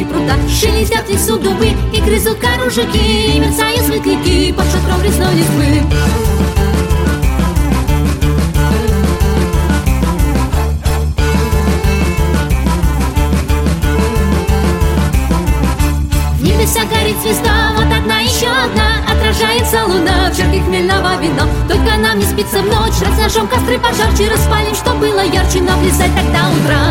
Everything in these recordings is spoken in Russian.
пруда. Шелестят в лесу дубы и грызут кору жуки, и мерцают светляки под шатром лесной листвы. Вся горит звезда, вот одна, еще одна. Отражается луна в чарке хмельного вина. Только нам не спится в ночь, разожжем костры пожарче, распалим, что было ярче, но плясать тогда утра.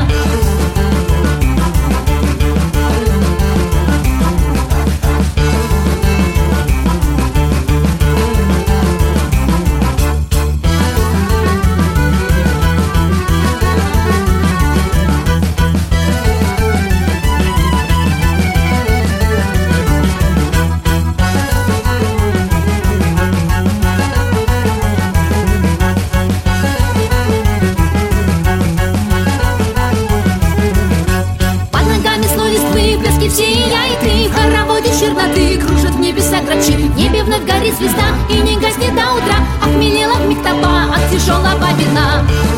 Все я и ты, в хороводе черноты кружат в небеса грачи. В небе вновь горит звезда и не гаснет до утра. Охмелела вмиг толпа от тяжелого вина.